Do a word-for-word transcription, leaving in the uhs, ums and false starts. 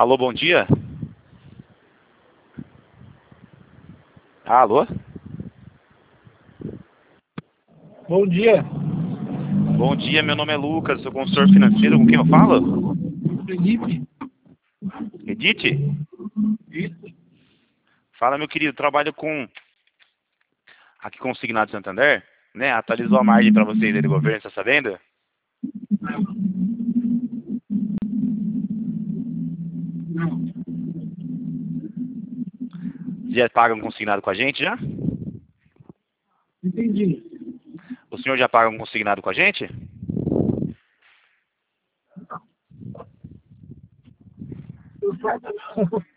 Alô, bom dia. Alô? Bom dia. Bom dia, meu nome é Lucas, sou consultor financeiro. Com quem eu falo? Felipe? Edith? Isso. Fala, meu querido. Trabalho com... Aqui com o Signado Santander, né? Atualizou a margem para vocês aí do governo, tá sabendo? Não. Já pagam consignado com a gente, já? Entendi. O senhor já paga um consignado com a gente? Eu só...